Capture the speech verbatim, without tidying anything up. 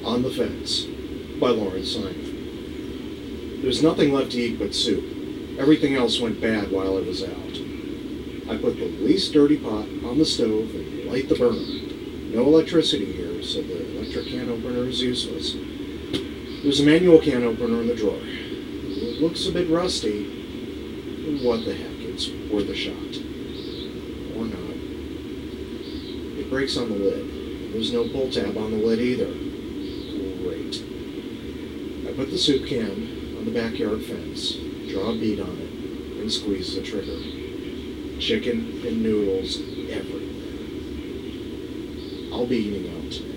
On the Fence by Lawrence Simon. There's nothing left to eat but soup. Everything else went bad while I was out. I put the least dirty pot on the stove and light the burner. No electricity here, so the electric can opener is useless. There's a manual can opener in the drawer. It looks a bit rusty. What the heck, it's worth a shot. Or not. It breaks on the lid. There's no pull tab on the lid either. Great. I put the soup can on the backyard fence, draw a bead on it, and squeeze the trigger. Chicken and noodles everywhere. I'll be eating out today.